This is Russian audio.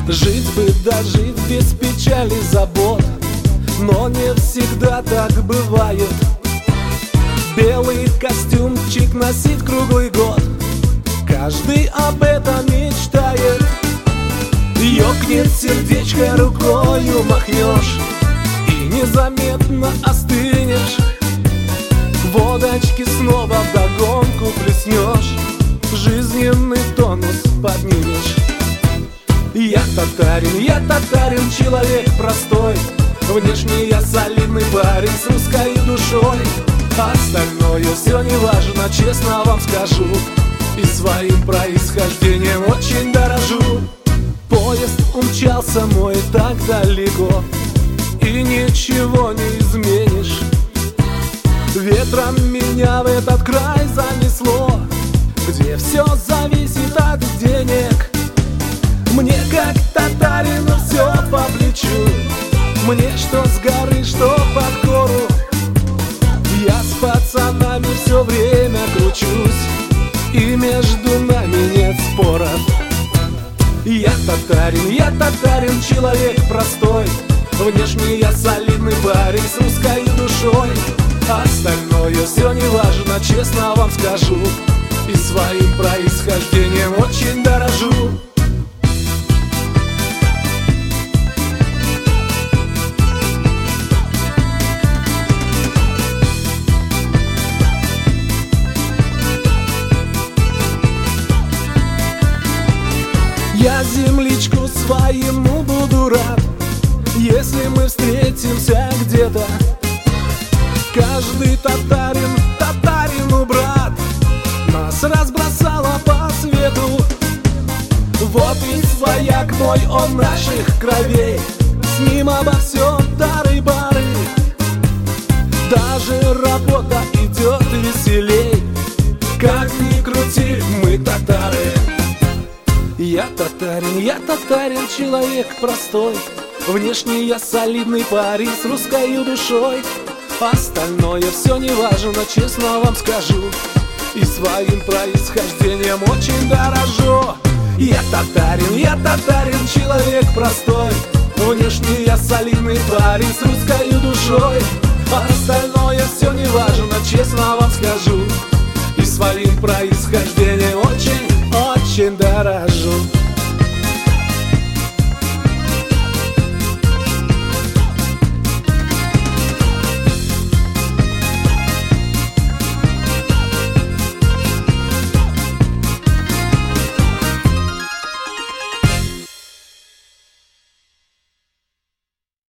Жить бы дожить без печали, забот, но не всегда так бывает. Белый костюмчик носить круглый год, каждый об этом мечтает. Ёкнет сердечко, рукою махнешь и незаметно остынешь. Водочки снова вдогонку плеснешь, жизненный тонус поднимешь. Я татарин, человек простой. Внешне я солидный парень с русской душой. Остальное все не важно, честно вам скажу, и своим происхождением очень дорожу. Поезд умчался мой так далеко, и ничего не изменишь. Ветром меня в этот край занесло, где все зависит от денег. Мне как татарину все по плечу, мне что с горы, что под гору. Я с пацанами все время кручусь, и между нами нет споров. Я татарин, человек простой. Внешне я солидный парень с русской душой. Остальное все не важно, честно вам скажу, и своим происхождением очень дорожу. Я земличку своему буду рад, если мы встретимся где-то. Каждый татарин, татарину брат, нас разбросало по свету. Вот и свояк мой, он наших кровей, с ним обо всем дары-бары. Даже работа идет веселей, как ни крути, мы татары. Я татарин, человек простой. Внешне я солидный парень с русской душой. Остальное все не важно, честно вам скажу, и своим происхождением очень дорожу. Я татарин, человек простой. Внешне я солидный парень с русской душой. Остальное все не важно, честно вам скажу, и своим происхождением очень дорожу.